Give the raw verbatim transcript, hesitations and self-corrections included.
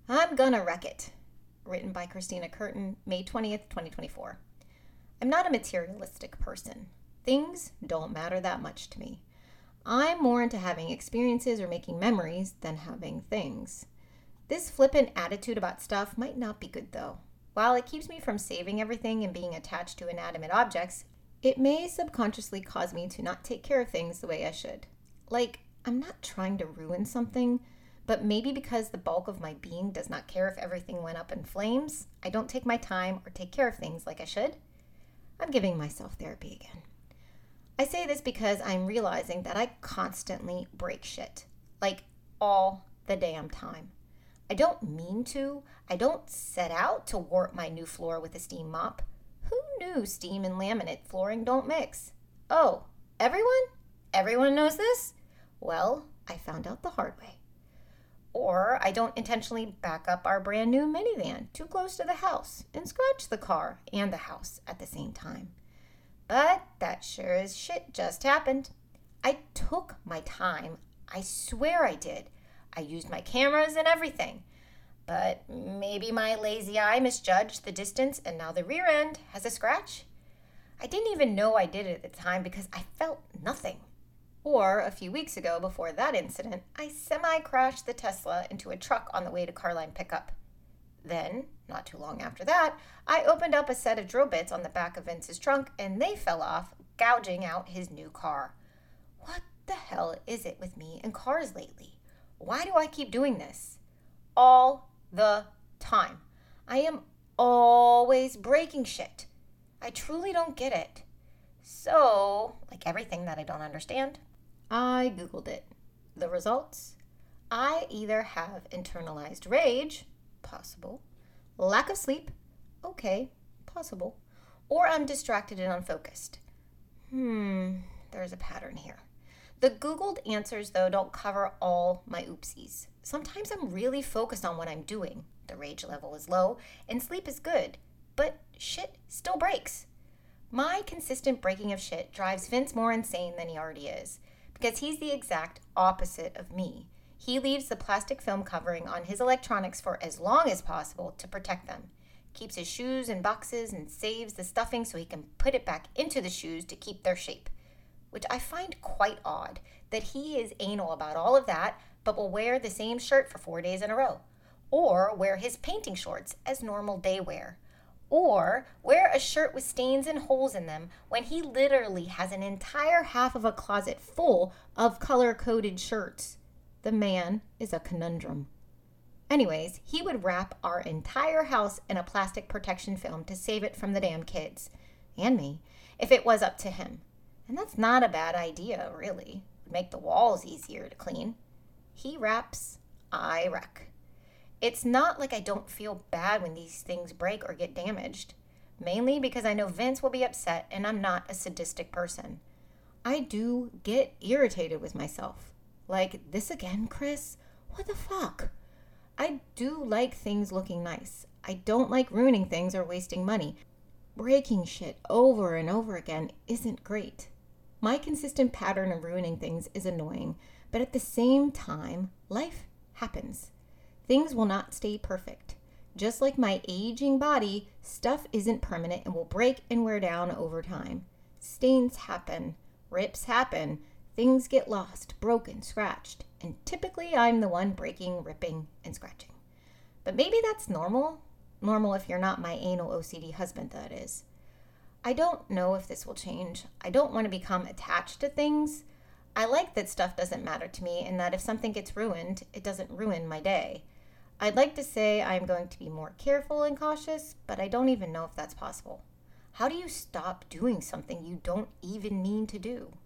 I'm Gonna Wreck It, written by Christina Curtin, May twentieth, twenty twenty-four. I'm not a materialistic person. Things don't matter that much to me. I'm more into having experiences or making memories than having things. This flippant attitude about stuff might not be good though. While it keeps me from saving everything and being attached to inanimate objects, it may subconsciously cause me to not take care of things the way I should. Like, I'm not trying to ruin something, but maybe because the bulk of my being does not care if everything went up in flames, I don't take my time or take care of things like I should. I'm giving myself therapy again. I say this because I'm realizing that I constantly break shit. Like, all the damn time. I don't mean to. I don't set out to warp my new floor with a steam mop. Who knew steam and laminate flooring don't mix? Oh, everyone? Everyone knows this? Well, I found out the hard way. Or I don't intentionally back up our brand new minivan too close to the house and scratch the car and the house at the same time. But that sure as shit just happened. I took my time. I swear I did. I used my cameras and everything. But maybe my lazy eye misjudged the distance and now the rear end has a scratch. I didn't even know I did it at the time because I felt nothing. Or a few weeks ago, before that incident, I semi-crashed the Tesla into a truck on the way to Carline pickup. Then, not too long after that, I opened up a set of drill bits on the back of Vince's trunk and they fell off, gouging out his new car. What the hell is it with me and cars lately? Why do I keep doing this? All the time. I am always breaking shit. I truly don't get it. So, like everything that I don't understand, I Googled it. The results? I either have internalized rage, possible, lack of sleep, okay, possible, or I'm distracted and unfocused. Hmm, there's a pattern here. The Googled answers, though, don't cover all my oopsies. Sometimes I'm really focused on what I'm doing. The rage level is low, and sleep is good, but shit still breaks. My consistent breaking of shit drives Vince more insane than he already is, because he's the exact opposite of me. He leaves the plastic film covering on his electronics for as long as possible to protect them, keeps his shoes in boxes and saves the stuffing so he can put it back into the shoes to keep their shape, which I find quite odd that he is anal about all of that but will wear the same shirt for four days in a row, or wear his painting shorts as normal day wear, or wear a shirt with stains and holes in them when he literally has an entire half of a closet full of color-coded shirts. The man is a conundrum. Anyways, he would wrap our entire house in a plastic protection film to save it from the damn kids, and me, if it was up to him. And that's not a bad idea, really. It would make the walls easier to clean. He wraps, I wreck. It's not like I don't feel bad when these things break or get damaged, mainly because I know Vince will be upset and I'm not a sadistic person. I do get irritated with myself. Like, this again, Chris? What the fuck? I do like things looking nice. I don't like ruining things or wasting money. Breaking shit over and over again isn't great. My consistent pattern of ruining things is annoying, but at the same time, life happens. Things will not stay perfect. Just like my aging body, stuff isn't permanent and will break and wear down over time. Stains happen, rips happen, things get lost, broken, scratched, and typically I'm the one breaking, ripping, and scratching. But maybe that's normal. Normal if you're not my anal O C D husband, that is. I don't know if this will change. I don't want to become attached to things. I like that stuff doesn't matter to me and that if something gets ruined, it doesn't ruin my day. I'd like to say I'm going to be more careful and cautious, but I don't even know if that's possible. How do you stop doing something you don't even mean to do?